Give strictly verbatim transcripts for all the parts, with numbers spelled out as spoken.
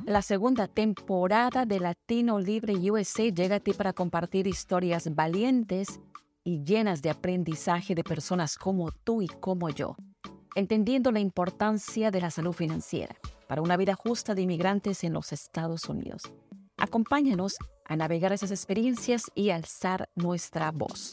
La segunda temporada de Latino Libre U S A llega a ti para compartir historias valientes y llenas de aprendizaje de personas como tú y como yo, entendiendo la importancia de la salud financiera para una vida justa de inmigrantes en los Estados Unidos. Acompáñanos a navegar esas experiencias y alzar nuestra voz.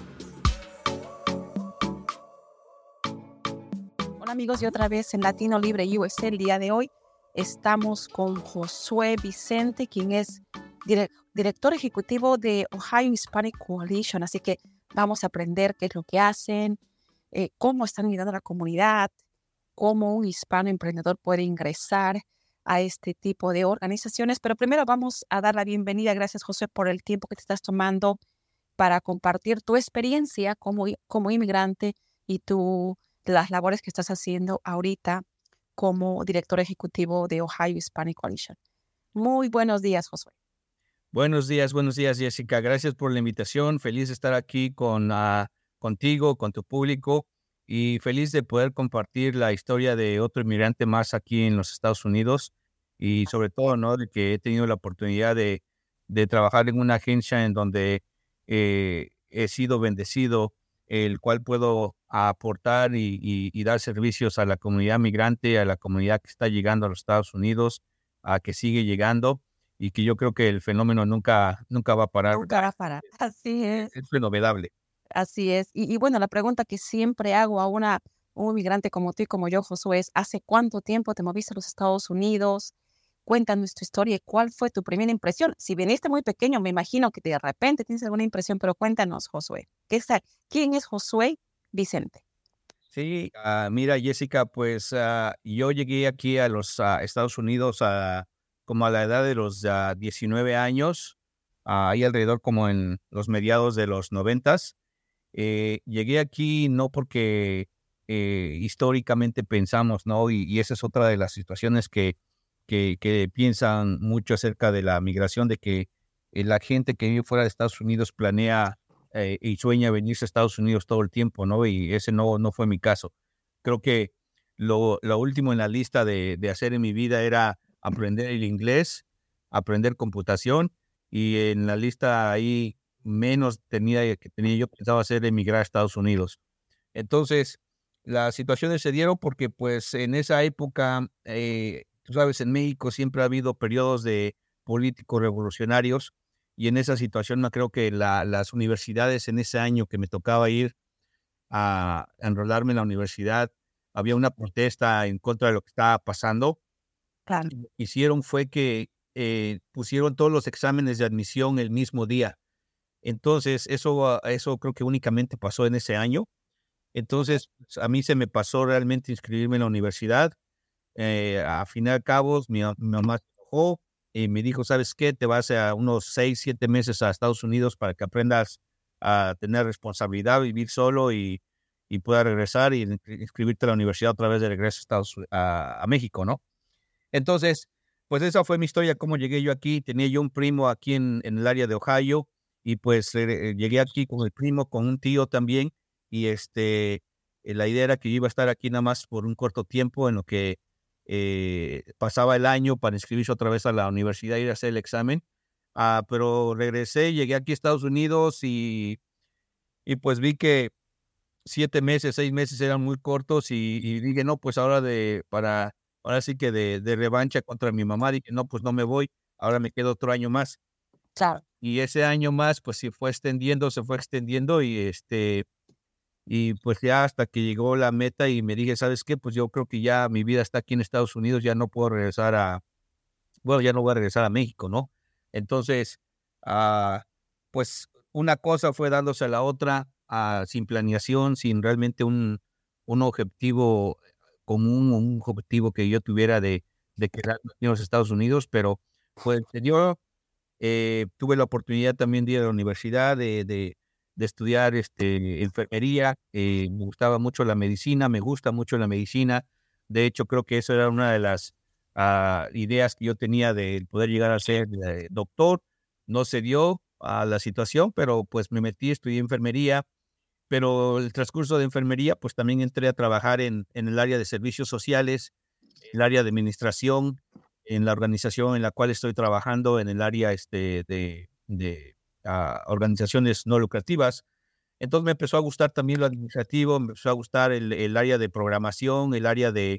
Hola amigos, y otra vez en Latino Libre U S A el día de hoy estamos con Josué Vicente, quien es direct, director ejecutivo de Ohio Hispanic Coalition. Así que vamos a aprender qué es lo que hacen, eh, cómo están ayudando a la comunidad, cómo un hispano emprendedor puede ingresar a este tipo de organizaciones. Pero primero vamos a dar la bienvenida. Gracias, Josué, por el tiempo que te estás tomando para compartir tu experiencia como, como inmigrante y tu, las labores que estás haciendo ahorita como director ejecutivo de Ohio Hispanic Coalition. Muy buenos días, Josué. Buenos días, buenos días, Jessica. Gracias por la invitación. Feliz de estar aquí con, uh, contigo, con tu público, y feliz de poder compartir la historia de otro inmigrante más aquí en los Estados Unidos, y sobre todo, ¿no?, de que he tenido la oportunidad de, de trabajar en una agencia en donde eh, he sido bendecido, el cual puedo aportar y, y, y dar servicios a la comunidad migrante, a la comunidad que está llegando a los Estados Unidos, a que sigue llegando, y que yo creo que el fenómeno nunca, nunca va a parar. Nunca va a parar, así es. Es renovable. Así es. Y, y bueno, la pregunta que siempre hago a una, un inmigrante como tú y como yo, Josué, es ¿hace cuánto tiempo te moviste a los Estados Unidos? Cuéntanos tu historia y cuál fue tu primera impresión. Si viniste muy pequeño, me imagino que de repente tienes alguna impresión, pero cuéntanos, Josué. ¿Qué es, ¿Quién es Josué Vicente? Sí, uh, mira, Jessica, pues uh, yo llegué aquí a los uh, Estados Unidos uh, como a la edad de los uh, diecinueve años, uh, ahí alrededor como en los mediados de los noventas. Eh, llegué aquí no porque eh, históricamente pensamos, ¿no? Y, y esa es otra de las situaciones que, que, que piensan mucho acerca de la migración, de que eh, la gente que vive fuera de Estados Unidos planea eh, y sueña venirse a Estados Unidos todo el tiempo, ¿no? Y ese no, no fue mi caso. Creo que lo, lo último en la lista de, de hacer en mi vida era aprender el inglés, aprender computación, y en la lista ahí menos tenía que tenía yo pensaba hacer emigrar a Estados Unidos. Entonces, las situaciones se dieron porque, pues, en esa época, eh, tú sabes, en México siempre ha habido periodos de políticos revolucionarios, y en esa situación no creo que la, las universidades en ese año que me tocaba ir a, a enrolarme en la universidad, había una protesta en contra de lo que estaba pasando. Claro. Lo que hicieron fue que eh, pusieron todos los exámenes de admisión el mismo día. Entonces, eso, eso creo que únicamente pasó en ese año. Entonces, a mí se me pasó realmente inscribirme en la universidad. Eh, a fin de cabo, mi, mi mamá se enojó y me dijo, ¿sabes qué? Te vas a unos seis, siete meses a Estados Unidos para que aprendas a tener responsabilidad, vivir solo y, y puedas regresar y inscribirte a la universidad otra vez de regreso a, Estados, a, a México, ¿no? Entonces, pues esa fue mi historia, cómo llegué yo aquí. Tenía yo un primo aquí en, en el área de Ohio, y pues eh, llegué aquí con el primo, con un tío también, y este, eh, la idea era que yo iba a estar aquí nada más por un corto tiempo, en lo que eh, pasaba el año para inscribirse otra vez a la universidad y ir a hacer el examen. Ah, pero regresé, llegué aquí a Estados Unidos y, y pues vi que siete meses, seis meses eran muy cortos, y, y dije, no, pues ahora de, para, ahora sí que de, de revancha contra mi mamá, dije, no, pues no me voy, ahora me quedo otro año más. Claro. Y ese año más, pues se fue extendiendo, se fue extendiendo, y este, y pues ya hasta que llegó la meta y me dije, ¿sabes qué? Pues yo creo que ya mi vida está aquí en Estados Unidos, ya no puedo regresar a, bueno, ya no voy a regresar a México, ¿no? Entonces, uh, pues una cosa fue dándose a la otra, uh, sin planeación, sin realmente un, un objetivo común, un objetivo que yo tuviera de, de quedarme en los Estados Unidos, pero pues se dio. Eh, tuve la oportunidad también de ir a la universidad, de, de, de estudiar este, enfermería. Eh, me gustaba mucho la medicina, me gusta mucho la medicina. De hecho, creo que eso era una de las uh, ideas que yo tenía de poder llegar a ser eh, doctor. No se dio a la situación, pero pues me metí, estudié enfermería. Pero el transcurso de enfermería, pues también entré a trabajar en, en el área de servicios sociales, el área de administración, en la organización en la cual estoy trabajando en el área este, de, de uh, organizaciones no lucrativas. Entonces me empezó a gustar también lo administrativo, me empezó a gustar el, el área de programación, el área de,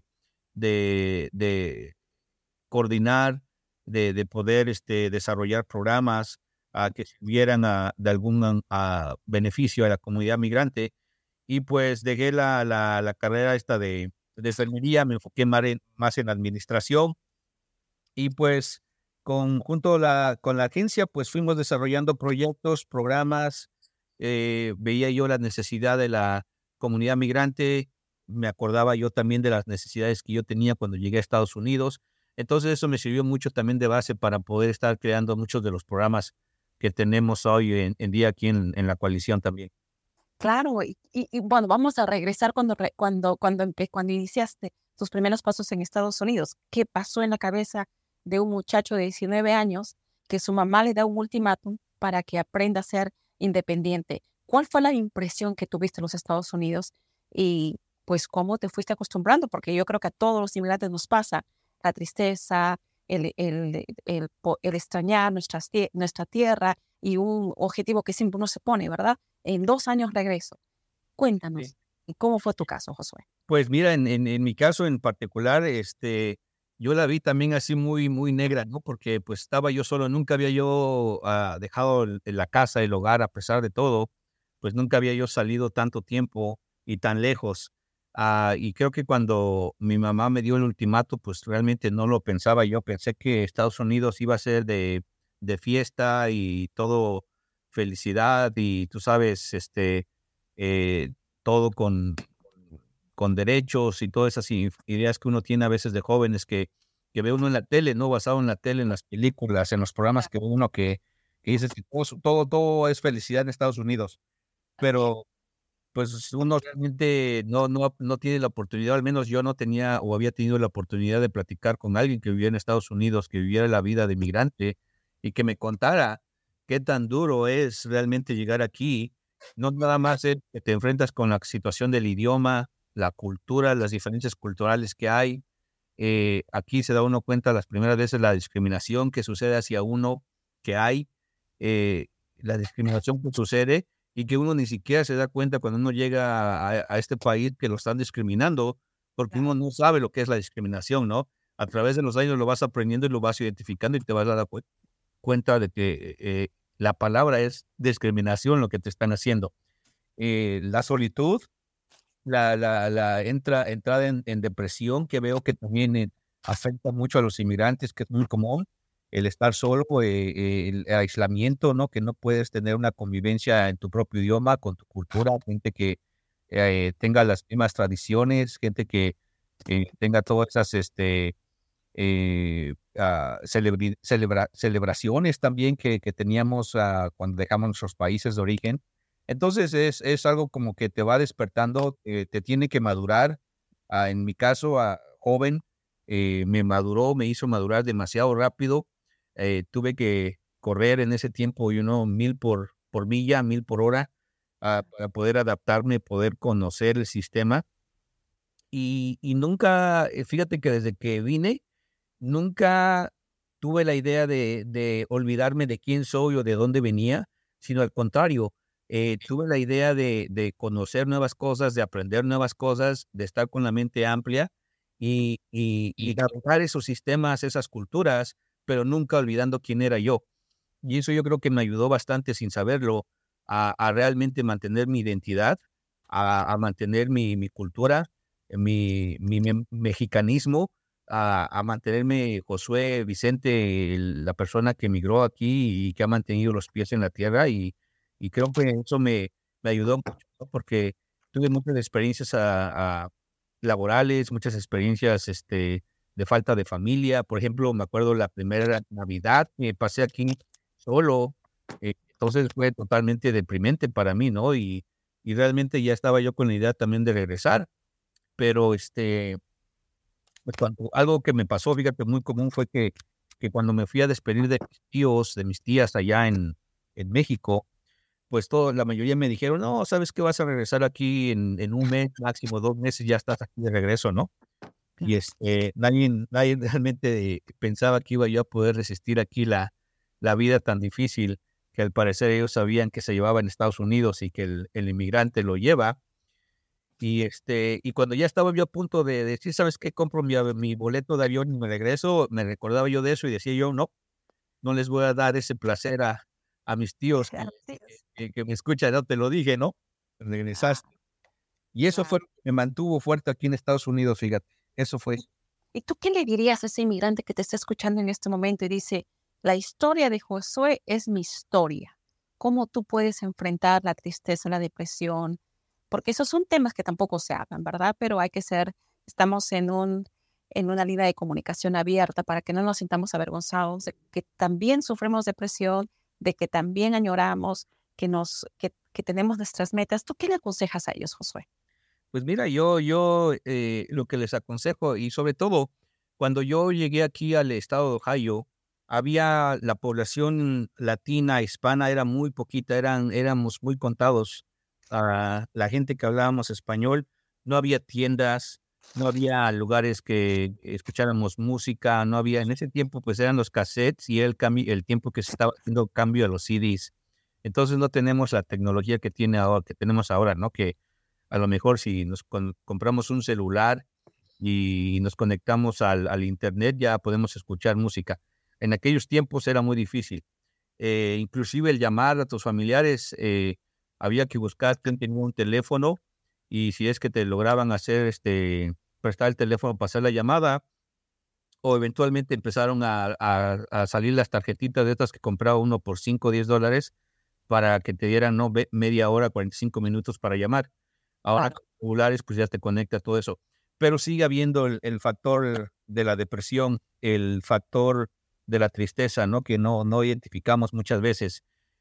de, de coordinar, de, de poder este, desarrollar programas uh, que sirvieran a, de algún a beneficio a la comunidad migrante. Y pues dejé la, la, la carrera esta de, de enfermería, me enfoqué más en, más en administración. Y pues con, junto a la, con la agencia, pues fuimos desarrollando proyectos, programas. Eh, veía yo la necesidad de la comunidad migrante, me acordaba yo también de las necesidades que yo tenía cuando llegué a Estados Unidos. Entonces eso me sirvió mucho también de base para poder estar creando muchos de los programas que tenemos hoy en, en día aquí en, en la coalición también. Claro, y, y, y bueno, vamos a regresar cuando, cuando, cuando, empe- cuando iniciaste tus primeros pasos en Estados Unidos. ¿Qué pasó en la cabeza de un muchacho de diecinueve años que su mamá le da un ultimátum para que aprenda a ser independiente? ¿Cuál fue la impresión que tuviste en los Estados Unidos y pues cómo te fuiste acostumbrando? Porque yo creo que a todos los inmigrantes nos pasa la tristeza, el, el, el, el, el extrañar nuestra, nuestra tierra y un objetivo que siempre uno se pone, ¿verdad? En dos años regreso. Cuéntanos, sí. ¿Y cómo fue tu caso, Josué? Pues mira, en, en, en mi caso en particular, este, yo la vi también así muy, muy negra, ¿no? Porque pues estaba yo solo, nunca había yo uh, dejado el, la casa, el hogar, a pesar de todo, pues nunca había yo salido tanto tiempo y tan lejos. Uh, y creo que cuando mi mamá me dio el ultimato, pues realmente no lo pensaba yo. Pensé que Estados Unidos iba a ser de, de fiesta y todo felicidad y tú sabes, este, eh, todo con, con derechos y todas esas ideas que uno tiene a veces de jóvenes que, que ve uno en la tele, ¿no? Basado en la tele, en las películas, en los programas que ve uno que, que dice que todo, todo, todo es felicidad en Estados Unidos. Pero pues uno realmente no, no, no tiene la oportunidad, al menos yo no tenía o había tenido la oportunidad de platicar con alguien que vivía en Estados Unidos, que viviera la vida de migrante y que me contara qué tan duro es realmente llegar aquí. No nada más es que te enfrentas con la situación del idioma, la cultura, las diferencias culturales que hay. Eh, aquí se da uno cuenta las primeras veces la discriminación que sucede hacia uno, que hay, eh, la discriminación que sucede y que uno ni siquiera se da cuenta cuando uno llega a, a este país que lo están discriminando, porque uno no sabe lo que es la discriminación, ¿no? A través de los años lo vas aprendiendo y lo vas identificando y te vas a dar cu- cuenta de que eh, la palabra es discriminación lo que te están haciendo. Eh, la solitud, la, la, la entra, entrada en, en depresión, que veo que también eh, afecta mucho a los inmigrantes, que es muy común, el estar solo, eh, el aislamiento, ¿no? Que no puedes tener una convivencia en tu propio idioma, con tu cultura, gente que eh, tenga las mismas tradiciones, gente que eh, tenga todas esas este, eh, uh, celebri- celebra- celebraciones también que, que teníamos uh, cuando dejamos nuestros países de origen. Entonces es, es algo como que te va despertando, eh, te tiene que madurar. Uh, en mi caso, uh, joven, eh, me maduró, me hizo madurar demasiado rápido. Eh, tuve que correr en ese tiempo, you know, mil por, por milla, mil por hora, uh, para poder adaptarme, poder conocer el sistema. Y, y nunca, eh, fíjate que desde que vine, nunca tuve la idea de, de olvidarme de quién soy o de dónde venía, sino al contrario, eh, tuve la idea de, de conocer nuevas cosas, de aprender nuevas cosas, de estar con la mente amplia y, y, y navegar esos sistemas, esas culturas, pero nunca olvidando quién era yo. Y eso yo creo que me ayudó bastante sin saberlo a, a realmente mantener mi identidad, a, a mantener mi, mi cultura, mi, mi, mi mexicanismo, a, a mantenerme Josué Vicente, el- la persona que emigró aquí y que ha mantenido los pies en la tierra. Y, y creo que eso me, me ayudó mucho, ¿no? Porque tuve muchas experiencias a- a laborales, muchas experiencias este, de falta de familia. Por ejemplo, me acuerdo la primera Navidad que pasé aquí solo, eh, entonces fue totalmente deprimente para mí, ¿no? Y, y realmente ya estaba yo con la idea también de regresar, pero este, pues cuando, algo que me pasó, fíjate, muy común fue que, que cuando me fui a despedir de mis tíos, de mis tías allá en, en México, pues todo, la mayoría me dijeron, no, ¿sabes qué? Vas a regresar aquí en, en un mes, máximo dos meses, ya estás aquí de regreso, ¿no? y este, nadie, nadie realmente pensaba que iba yo a poder resistir aquí la, la vida tan difícil que al parecer ellos sabían que se llevaba en Estados Unidos y que el, el inmigrante lo lleva. Y este, y cuando ya estaba yo a punto de decir, ¿sabes qué? Compro mi, ave- mi boleto de avión y me regreso, me recordaba yo de eso y decía yo, no, no les voy a dar ese placer a, a mis tíos que, Así es. que, que me escuchan, no te lo dije, ¿no? Ah, Regresaste. Y eso fue claro. lo que me mantuvo fuerte aquí en Estados Unidos, fíjate. Eso fue. ¿Y tú qué le dirías a ese inmigrante que te está escuchando en este momento y dice, la historia de Josué es mi historia? ¿Cómo tú puedes enfrentar la tristeza, la depresión? Porque esos son temas que tampoco se hablan, ¿verdad? Pero hay que ser, estamos en un, en una línea de comunicación abierta para que no nos sintamos avergonzados de que también sufrimos depresión, de que también añoramos, que nos, que, que tenemos nuestras metas. ¿Tú qué le aconsejas a ellos, Josué? Pues mira, yo, yo eh, lo que les aconsejo, y sobre todo, cuando yo llegué aquí al estado de Ohio, había la población latina, hispana, era muy poquita, eran, éramos muy contados. Ah, la gente que hablábamos español, no había tiendas, no había lugares que escucháramos música, no había, en ese tiempo pues eran los cassettes y el, cami- el tiempo que se estaba haciendo cambio a los C Ds. Entonces no tenemos la tecnología que tiene ahora, que tenemos ahora, ¿no? Que a lo mejor si nos con- compramos un celular y nos conectamos al, al internet, ya podemos escuchar música. En aquellos tiempos era muy difícil. Eh, inclusive el llamar a tus familiares, eh, había que buscar quién tenía un teléfono y si es que te lograban hacer, este, prestar el teléfono para hacer la llamada, o eventualmente empezaron a, a- a salir las tarjetitas de estas que compraba uno por cinco o diez dólares para que te dieran, ¿no? Ve- media hora, cuarenta y cinco minutos para llamar. Ahora Claro. con celulares, pues ya te conecta todo eso. Pero sigue habiendo el, el factor de la depresión, el factor de la tristeza, ¿no? Que no, no identificamos muchas veces.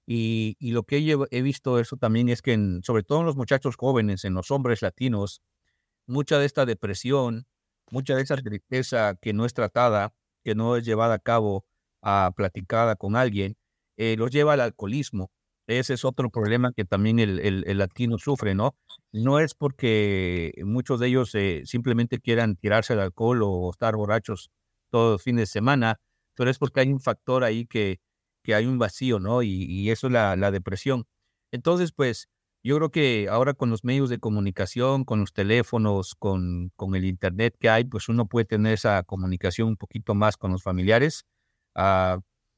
Y, y lo que he, llev- he visto eso también es que, en- sobre todo en los muchachos jóvenes, en los hombres latinos, mucha de esta depresión, mucha de esa tristeza que no es tratada, que no es llevada a cabo, a platicada con alguien, eh, los lleva al alcoholismo. Ese es otro problema que también el, el- el latino sufre, ¿no? No es porque muchos de ellos eh, simplemente quieran tirarse al alcohol o estar borrachos todos los fines de semana, pero es porque hay un factor ahí que, que hay un vacío, ¿no? Y, y eso es la, la depresión. Entonces, pues, yo creo que ahora con los medios de comunicación, con los teléfonos, con, con el internet que hay, pues uno puede tener esa comunicación un poquito más con los familiares. Ah,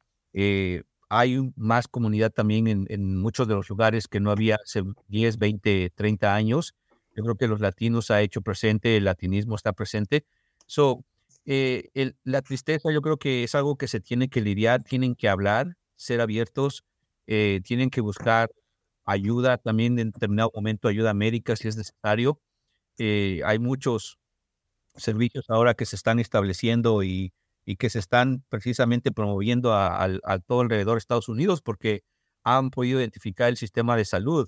eh, hay un- más comunidad también en, en muchos de los lugares que no había hace diez, veinte, treinta años. Yo creo que los latinos ha hecho presente, el latinismo está presente. So, eh, el- la tristeza yo creo que es algo que se tiene que lidiar, tienen que hablar, ser abiertos, eh, tienen que buscar ayuda también en determinado momento, ayuda médica si es necesario. Eh, hay muchos servicios ahora que se están estableciendo y, y que se están precisamente promoviendo a, al- a todo alrededor de Estados Unidos porque han podido identificar el sistema de salud.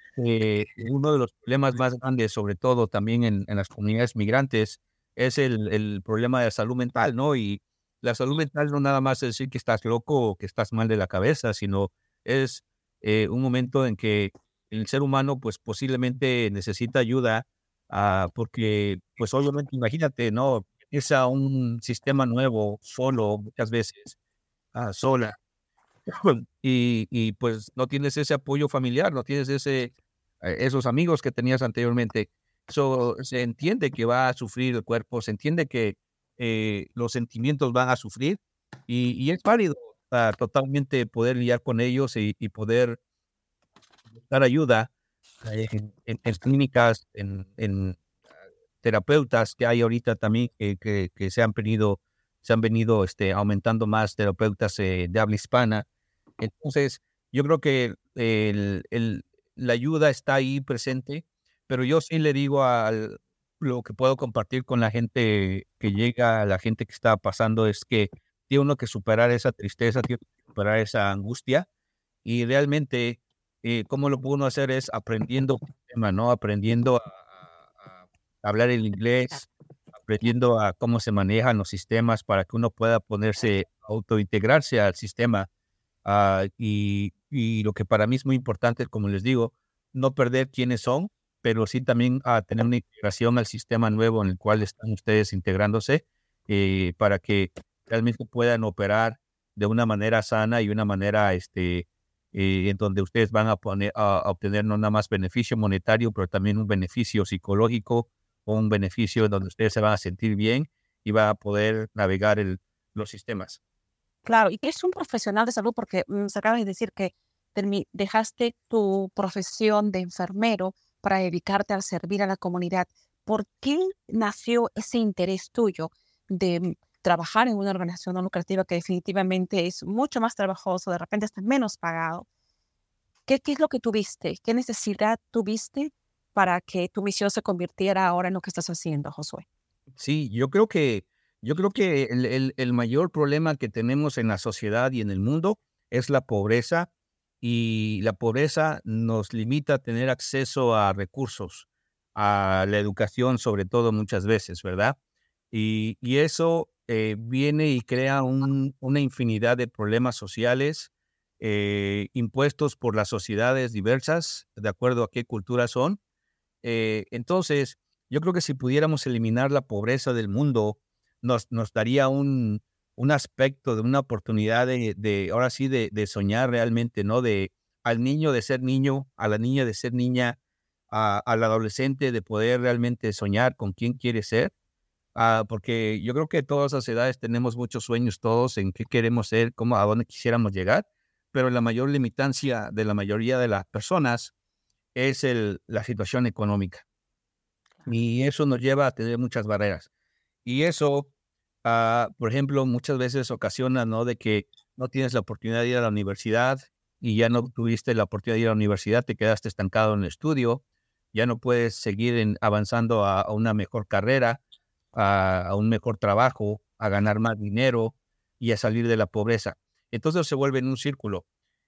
Eh, uno de los problemas más grandes, sobre todo también en, en las comunidades migrantes, es el, el problema de la salud mental, ¿no? Y la salud mental no nada más es decir que estás loco o que estás mal de la cabeza, sino es eh, un momento en que el ser humano, pues posiblemente necesita ayuda, ah, porque, pues obviamente, imagínate, ¿no? Es a un sistema nuevo, solo, muchas veces, ah, sola, y, y pues no tienes ese apoyo familiar, no tienes ese, eh, esos amigos que tenías anteriormente. So, se entiende que va a sufrir el cuerpo, se entiende que eh, los sentimientos van a sufrir y, y es válido, ah, totalmente poder lidiar con ellos y, y poder dar ayuda eh, en, en- en clínicas, en, en terapeutas que hay ahorita también que, que, que se han venido, se han venido este, aumentando más terapeutas eh, de habla hispana. Entonces, yo creo que el, el- la ayuda está ahí presente, pero yo sí le digo al lo que puedo compartir con la gente que llega, la gente que está pasando, es que tiene uno que superar esa tristeza, tiene que superar esa angustia y realmente, eh, ¿cómo lo puede uno hacer? Es aprendiendo un tema, ¿no? Aprendiendo a, a- a hablar el inglés, aprendiendo a cómo se manejan los sistemas para que uno pueda ponerse, autointegrarse al sistema. Ah, y, y lo que para mí es muy importante, como les digo, no perder quiénes son, pero sí también a tener una integración al sistema nuevo en el cual están ustedes integrándose eh, para que realmente puedan operar de una manera sana y una manera este, eh, en donde ustedes van a, poner, a, a obtener no nada más beneficio monetario, pero también un beneficio psicológico o un beneficio en donde ustedes se van a sentir bien y van a poder navegar el, los sistemas. Claro, y que es un profesional de salud porque mm, se acaba de decir que termi- dejaste tu profesión de enfermero para dedicarte al servir a la comunidad. ¿Por qué nació ese interés tuyo de mm, trabajar en una organización no lucrativa que definitivamente es mucho más trabajoso, de repente está menos pagado? ¿Qué, qué es lo que tuviste? ¿Qué necesidad tuviste para que tu misión se convirtiera ahora en lo que estás haciendo, Josué? Sí, yo creo que, yo creo que el, el, el mayor problema que tenemos en la sociedad y en el mundo es la pobreza, y la pobreza nos limita a tener acceso a recursos, a la educación sobre todo muchas veces, ¿verdad? Y, y eso eh, viene y crea un, una infinidad de problemas sociales eh, impuestos por las sociedades diversas, de acuerdo a qué culturas son. Eh, entonces, yo creo que si pudiéramos eliminar la pobreza del mundo, nos, nos daría un, un aspecto de una oportunidad de, de ahora sí, de, de soñar realmente, ¿no? De al niño de ser niño, a la niña de ser niña, a, al adolescente de poder realmente soñar con quién quiere ser. Ah, porque yo creo que todas las edades tenemos muchos sueños todos en qué queremos ser, cómo, a dónde quisiéramos llegar, pero la mayor limitancia de la mayoría de las personas es el, la situación económica. Y eso nos lleva a tener muchas barreras. Y eso, uh, por ejemplo, muchas veces ocasiona, ¿no? De que no tienes la oportunidad de ir a la universidad y ya no tuviste la oportunidad de ir a la universidad, te quedaste estancado en el estudio, ya no puedes seguir en, avanzando a, a una mejor carrera, a, a un mejor trabajo, a ganar más dinero y a salir de la pobreza. Entonces se vuelve en un círculo.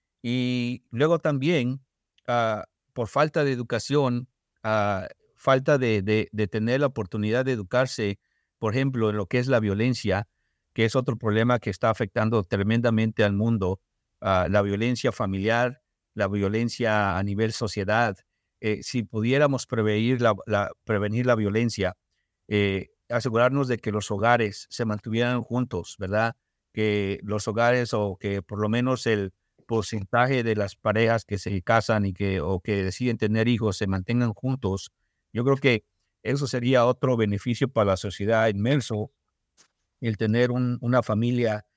Y luego también, uh, por falta de educación, uh, falta de, de, de tener la oportunidad de educarse, por ejemplo, en lo que es la violencia, que es otro problema que está afectando tremendamente al mundo, uh, la violencia familiar, la violencia a nivel sociedad. Eh, si pudiéramos prevenir la, la, prevenir la violencia, eh, asegurarnos de que los hogares se mantuvieran juntos, ¿verdad? Que los hogares o que por lo menos el porcentaje de las parejas que se casan y que o que deciden tener hijos se mantengan juntos. Yo creo que eso sería otro beneficio para la sociedad inmenso, el tener un, una familia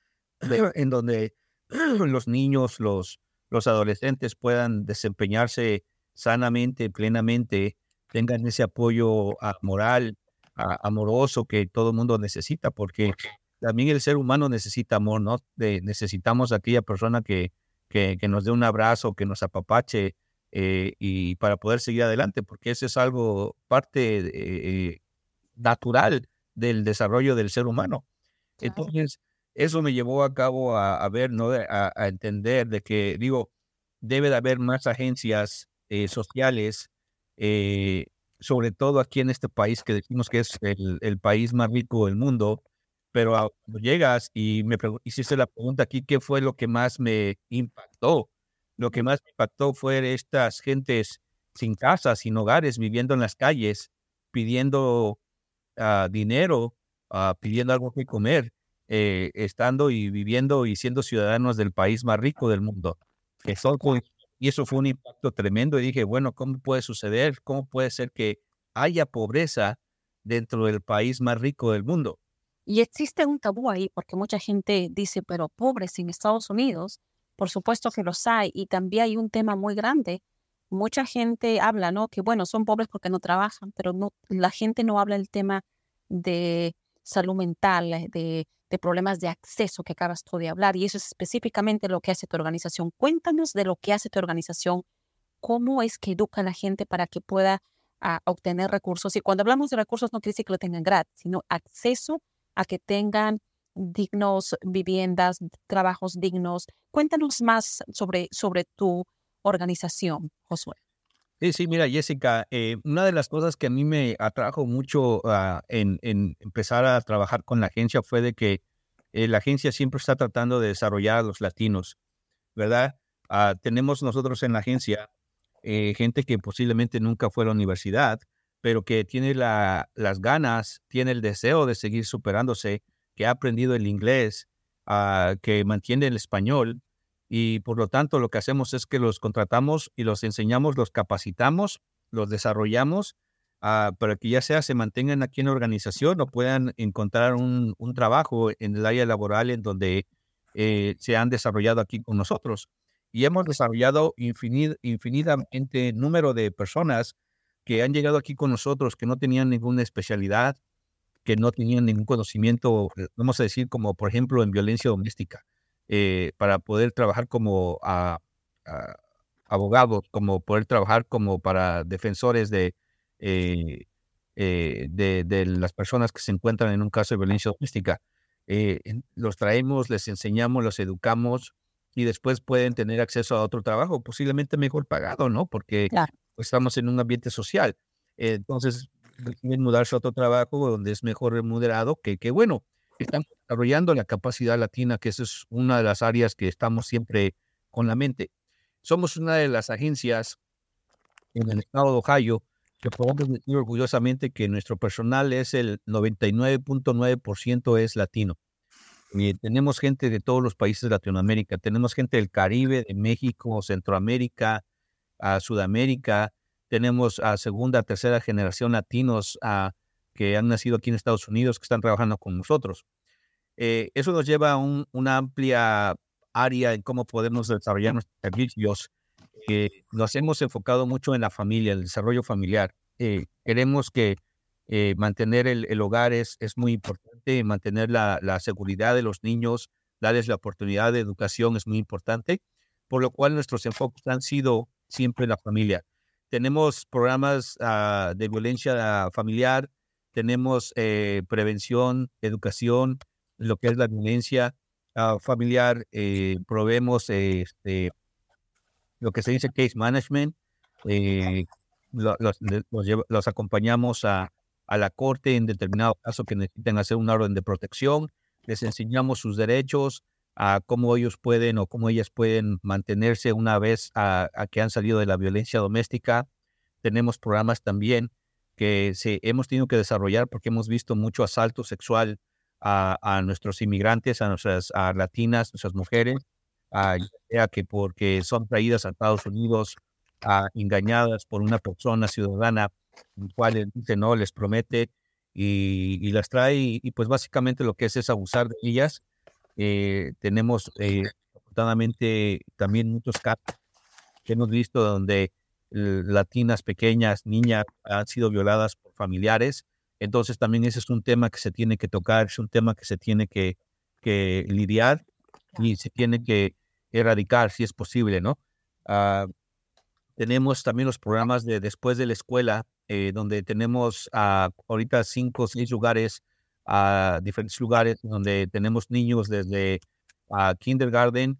en donde los niños, los, los adolescentes puedan desempeñarse sanamente, plenamente, tengan ese apoyo uh, moral, uh, amoroso que todo el mundo necesita, porque también el ser humano necesita amor, ¿no? De, necesitamos a aquella persona que, que, que nos dé un abrazo, que nos apapache, eh, y para poder seguir adelante, porque eso es algo parte eh, natural del desarrollo del ser humano. Claro. Entonces, eso me llevó a cabo a, a ver, ¿no? A, a entender de que, digo, debe de haber más agencias eh, sociales, eh, sobre todo aquí en este país que decimos que es el, el país más rico del mundo, pero a, cuando llegas y me hiciste la pregunta aquí, ¿qué fue lo que más me impactó? Lo que más me impactó fue estas gentes sin casas, sin hogares, viviendo en las calles, pidiendo uh, dinero, uh, pidiendo algo que comer, eh, estando y viviendo y siendo ciudadanos del país más rico del mundo. Eso, y eso fue un impacto tremendo y dije, bueno, ¿cómo puede suceder? ¿Cómo puede ser que haya pobreza dentro del país más rico del mundo? Y existe un tabú ahí porque mucha gente dice, pero pobres en Estados Unidos, por supuesto que los hay. Y también hay un tema muy grande. Mucha gente habla, ¿no? Que bueno, son pobres porque no trabajan, pero no, la gente no habla del tema de salud mental, de, de problemas de acceso que acabas tú de hablar. Y eso es específicamente lo que hace tu organización. Cuéntanos de lo que hace tu organización. ¿Cómo es que educa a la gente para que pueda a, obtener recursos? Y cuando hablamos de recursos no quiere decir que lo tengan gratis, sino acceso a que tengan dignos viviendas, trabajos dignos. Cuéntanos más sobre, sobre tu organización, Josué. Sí, sí, mira, Jessica, eh, una de las cosas que a mí me atrajo mucho uh, en, en empezar a trabajar con la agencia fue de que eh, la agencia siempre está tratando de desarrollar a los latinos, ¿verdad? Uh, tenemos nosotros en la agencia eh, gente que posiblemente nunca fue a la universidad, pero que tiene la, las ganas, tiene el deseo de seguir superándose, que ha aprendido el inglés, uh, que mantiene el español, y por lo tanto lo que hacemos es que los contratamos y los enseñamos, los capacitamos, los desarrollamos, uh, para que ya sea se mantengan aquí en la organización o puedan encontrar un, un trabajo en el área laboral en donde eh, se han desarrollado aquí con nosotros. Y hemos desarrollado infinit, infinitamente número de personas que han llegado aquí con nosotros, que no tenían ninguna especialidad, que no tenían ningún conocimiento, vamos a decir, como por ejemplo en violencia doméstica, eh, para poder trabajar como a, a, abogados, como poder trabajar como para defensores de, eh, eh, de, de las personas que se encuentran en un caso de violencia doméstica. Eh, los traemos, les enseñamos, los educamos, y después pueden tener acceso a otro trabajo, posiblemente mejor pagado, ¿no? Porque Claro. pues, estamos en un ambiente social. Eh, entonces, quieren mudarse a otro trabajo donde es mejor remunerado, que, que bueno, están desarrollando la capacidad latina, que esa es una de las áreas que estamos siempre con la mente. Somos una de las agencias en el estado de Ohio que podemos decir orgullosamente que nuestro personal es el noventa y nueve punto nueve por ciento es latino. Y tenemos gente de todos los países de Latinoamérica, tenemos gente del Caribe, de México, Centroamérica, a Sudamérica, tenemos a segunda, tercera generación latinos a, que han nacido aquí en Estados Unidos, que están trabajando con nosotros. Eh, eso nos lleva a un, una amplia área en cómo podemos desarrollar nuestros servicios. Eh, nos hemos enfocado mucho en la familia, el desarrollo familiar. Eh, queremos que Eh, mantener el, el hogar es, es muy importante, mantener la, la seguridad de los niños, darles la oportunidad de educación es muy importante, por lo cual nuestros enfoques han sido siempre la familia. Tenemos programas uh, de violencia familiar, tenemos eh, prevención, educación, lo que es la violencia uh, familiar, eh, proveemos eh, este, lo que se dice case management, eh, los, los, los, los acompañamos a a la corte en determinado caso que necesiten hacer una orden de protección, les enseñamos sus derechos, a cómo ellos pueden o cómo ellas pueden mantenerse una vez a, a que han salido de la violencia doméstica. Tenemos programas también que se, hemos tenido que desarrollar porque hemos visto mucho asalto sexual a, a nuestros inmigrantes, a nuestras a latinas, nuestras mujeres, a, ya que porque son traídas a Estados Unidos, a, engañadas por una persona ciudadana, el cual les dice, no, les promete y, y las trae y, y pues básicamente lo que es es abusar de ellas. Eh, tenemos eh, afortunadamente también muchos casos que hemos visto donde eh, latinas pequeñas, niñas han sido violadas por familiares. Entonces también ese es un tema que se tiene que tocar, es un tema que se tiene que, que lidiar y se tiene que erradicar si es posible, ¿no? Uh, tenemos también los programas de después de la escuela, eh, donde tenemos uh, ahorita cinco o seis lugares, uh, diferentes lugares donde tenemos niños desde uh, kindergarten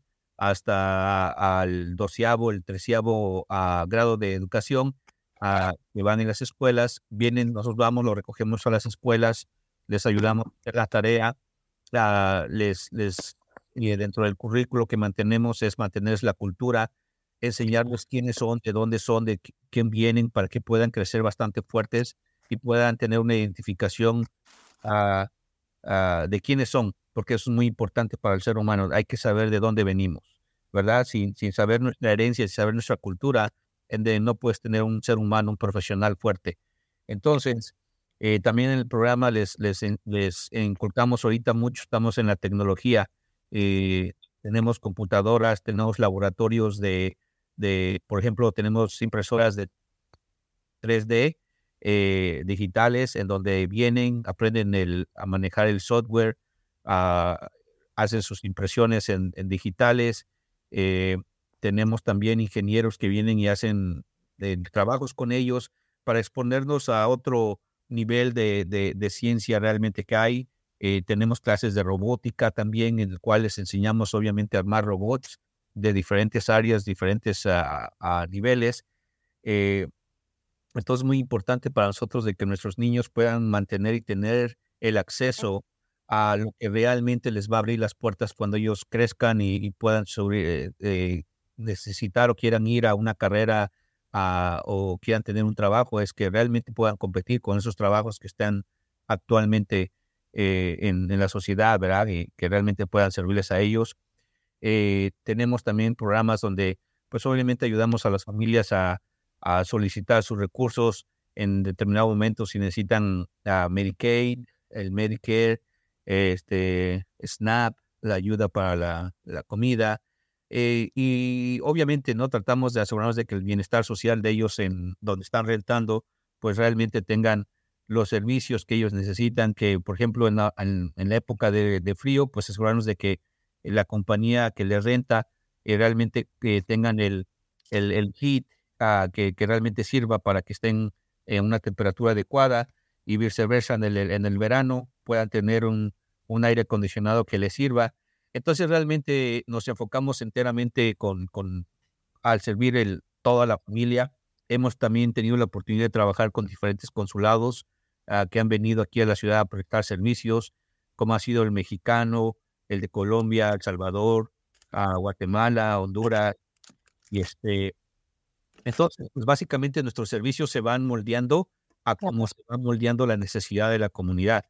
hasta uh, al doceavo, el treceavo uh, grado de educación, uh, que van en las escuelas. Vienen, nosotros vamos, los recogemos a las escuelas, les ayudamos a hacer la tarea, uh, les, les, y dentro del currículo que mantenemos es mantener la cultura, enseñarles quiénes son, de dónde son, de quién vienen, para que puedan crecer bastante fuertes y puedan tener una identificación uh, uh, de quiénes son, porque eso es muy importante para el ser humano. Hay que saber de dónde venimos, ¿verdad? Sin, sin saber nuestra herencia, sin saber nuestra cultura, en de no puedes tener un ser humano, un profesional fuerte. Entonces, eh, también en el programa les, les, les inculcamos ahorita mucho, estamos en la tecnología, eh, tenemos computadoras, tenemos laboratorios de de, por ejemplo, tenemos impresoras de tres D eh, digitales en donde vienen, aprenden el, a manejar el software, uh, hacen sus impresiones en, en digitales. Eh, tenemos también ingenieros que vienen y hacen eh, trabajos con ellos para exponernos a otro nivel de, de, de ciencia realmente que hay. Eh, tenemos clases de robótica también, en el cual les enseñamos obviamente a armar robots de diferentes áreas, diferentes uh, uh, niveles. Eh, entonces es muy importante para nosotros de que nuestros niños puedan mantener y tener el acceso a lo que realmente les va a abrir las puertas cuando ellos crezcan y, y puedan sobre, eh, necesitar o quieran ir a una carrera uh, o quieran tener un trabajo es que realmente puedan competir con esos trabajos que están actualmente eh, en, en la sociedad, ¿verdad? Y que realmente puedan servirles a ellos. Eh, tenemos también programas donde, pues obviamente ayudamos a las familias a, a solicitar sus recursos en determinado momento si necesitan uh, Medicaid, el Medicare, este, SNAP, la ayuda para la, la comida. Eh, y obviamente no tratamos de asegurarnos de que el bienestar social de ellos en donde están rentando, pues realmente tengan los servicios que ellos necesitan, que por ejemplo en la, en, en la época de, de frío, pues asegurarnos de que la compañía que les renta eh, realmente que tengan el, el, el heat uh, que, que realmente sirva para que estén en una temperatura adecuada, y viceversa en el, en el verano puedan tener un, un aire acondicionado que les sirva. Entonces realmente nos enfocamos enteramente con, con al servir el, toda la familia. Hemos también tenido la oportunidad de trabajar con diferentes consulados uh, que han venido aquí a la ciudad a prestar servicios, como ha sido el mexicano, el de Colombia, El Salvador, uh, Guatemala, Honduras. Y este, entonces, pues básicamente nuestros servicios se van moldeando a cómo se va moldeando la necesidad de la comunidad.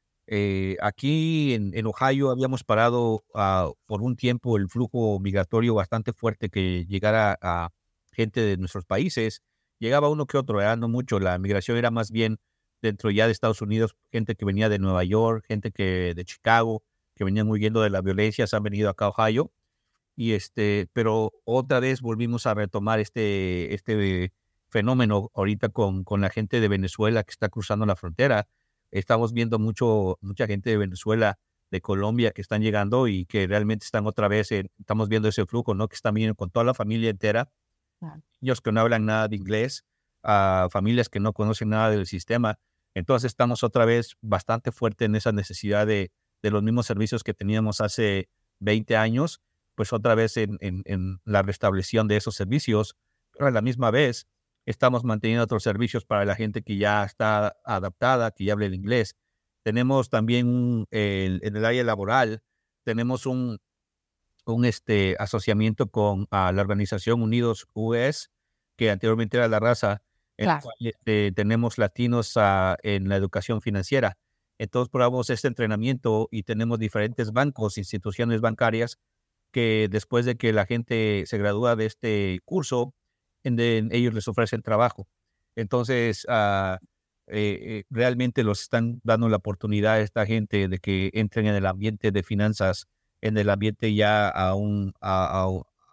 Eh, aquí en, en Ohio habíamos parado uh, por un tiempo el flujo migratorio bastante fuerte que llegara a gente de nuestros países. Llegaba uno que otro, ¿verdad? No mucho. La migración era más bien dentro ya de Estados Unidos, gente que venía de Nueva York, gente que de Chicago, que venían huyendo de la violencia, se han venido acá a Ohio. Y este, pero otra vez volvimos a retomar este, este fenómeno ahorita con, con la gente de Venezuela que está cruzando la frontera. Estamos viendo mucho, mucha gente de Venezuela, de Colombia que están llegando y que realmente están otra vez, en, estamos viendo ese flujo, ¿no? Que están viniendo con toda la familia entera, claro. Niños que no hablan nada de inglés, uh, familias que no conocen nada del sistema. Entonces estamos otra vez bastante fuerte en esa necesidad de, de los mismos servicios que teníamos hace veinte años, pues otra vez en, en, en la restablección de esos servicios, pero a la misma vez estamos manteniendo otros servicios para la gente que ya está adaptada, que ya habla el inglés. Tenemos también un, el, en el área laboral, tenemos un, un este, asociamiento con uh, la organización Unidos U S, que anteriormente era La Raza, en claro. la cual este, tenemos latinos uh, en la educación financiera. Entonces probamos este entrenamiento y tenemos diferentes bancos, instituciones bancarias, que después de que la gente se gradúa de este curso, en de, ellos les ofrecen trabajo. Entonces, uh, eh, eh, realmente los están dando la oportunidad a esta gente de que entren en el ambiente de finanzas, en el ambiente ya a un, a, a,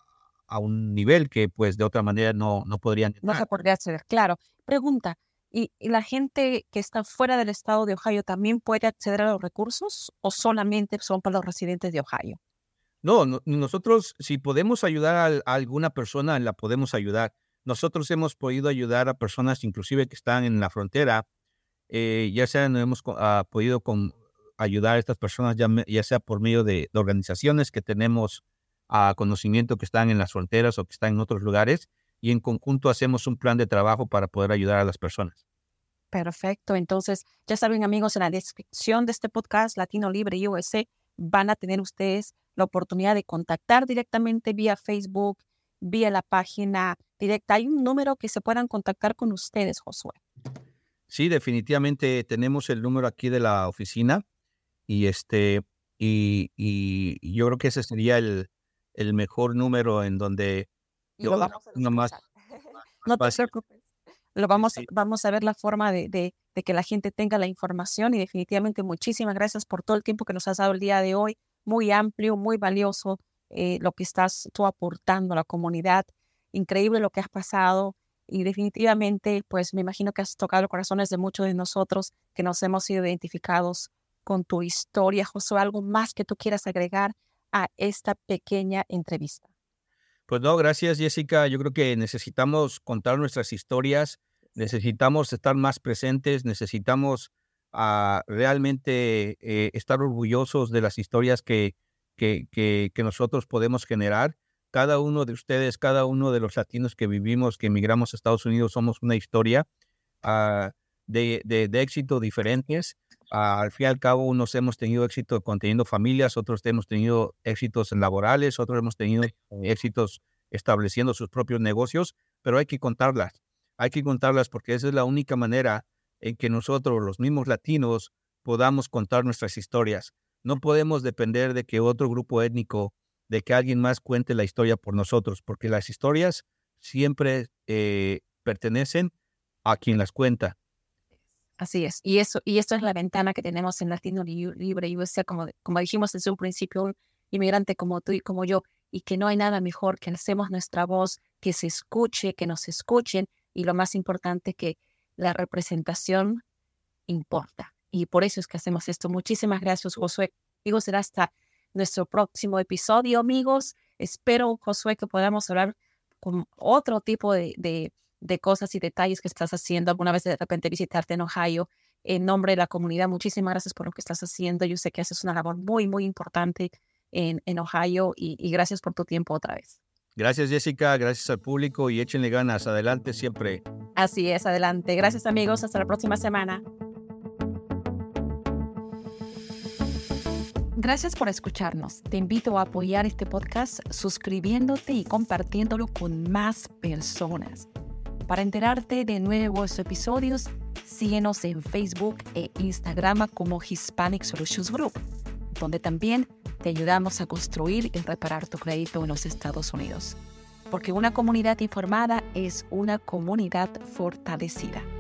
a un nivel que pues de otra manera no, no podrían entrar. No se podría acceder, claro. Pregunta, ¿y, ¿y la gente que está fuera del estado de Ohio también puede acceder a los recursos o solamente son para los residentes de Ohio? No, no, nosotros si podemos ayudar a, a alguna persona, la podemos ayudar. Nosotros hemos podido ayudar a personas inclusive que están en la frontera, eh, ya sea no hemos uh, podido con, ayudar a estas personas, ya, ya sea por medio de, de organizaciones que tenemos uh, conocimiento que están en las fronteras o que están en otros lugares, y en conjunto hacemos un plan de trabajo para poder ayudar a las personas. Perfecto. Entonces, ya saben, amigos, en la descripción de este podcast Latino Libre U S A van a tener ustedes la oportunidad de contactar directamente vía Facebook, vía la página directa. Hay un número que se puedan contactar con ustedes, Josué. Sí, definitivamente tenemos el número aquí de la oficina y este y, y yo creo que ese sería el, el mejor número en donde yo lo vamos a no más, más no te preocupes. Lo vamos, sí. vamos a ver la forma de, de, de que la gente tenga la información, y definitivamente muchísimas gracias por todo el tiempo que nos has dado el día de hoy. Muy amplio, muy valioso eh, lo que estás tú aportando a la comunidad. Increíble lo que has pasado, y definitivamente pues me imagino que has tocado los corazones de muchos de nosotros que nos hemos sido identificados con tu historia. Josué, ¿algo más que tú quieras agregar a esta pequeña entrevista? Pues no, gracias, Jessica. Yo creo que necesitamos contar nuestras historias, necesitamos estar más presentes, necesitamos uh, realmente eh, estar orgullosos de las historias que, que, que, que nosotros podemos generar. Cada uno de ustedes, cada uno de los latinos que vivimos, que emigramos a Estados Unidos, somos una historia uh, de, de, de éxito diferentes. Uh, al fin y al cabo, unos hemos tenido éxito conteniendo familias, otros hemos tenido éxitos laborales, otros hemos tenido éxitos estableciendo sus propios negocios, pero hay que contarlas. Hay que contarlas porque esa es la única manera en que nosotros, los mismos latinos, podamos contar nuestras historias. No podemos depender de que otro grupo étnico, de que alguien más cuente la historia por nosotros, porque las historias siempre eh, pertenecen a quien las cuenta. Así es. Y eso y esto es la ventana que tenemos en Latino Libre U S A, como, como dijimos desde un principio, un inmigrante como tú y como yo, y que no hay nada mejor que alcemos nuestra voz, que se escuche, que nos escuchen, y lo más importante, que la representación importa. Y por eso es que hacemos esto. Muchísimas gracias, Josué. Amigos, será hasta nuestro próximo episodio, amigos. Espero, Josué, que podamos hablar con otro tipo de, de, de cosas y detalles que estás haciendo. Alguna vez de repente visitarte en Ohio. En nombre de la comunidad, muchísimas gracias por lo que estás haciendo. Yo sé que haces una labor muy, muy importante en, en Ohio y, y gracias por tu tiempo otra vez. Gracias, Jessica. Gracias al público y échenle ganas. Adelante siempre. Así es, adelante. Gracias, amigos. Hasta la próxima semana. Gracias por escucharnos. Te invito a apoyar este podcast suscribiéndote y compartiéndolo con más personas. Para enterarte de nuevos episodios, síguenos en Facebook e Instagram como Hispanic Solutions Group, donde también te ayudamos a construir y reparar tu crédito en los Estados Unidos. Porque una comunidad informada es una comunidad fortalecida.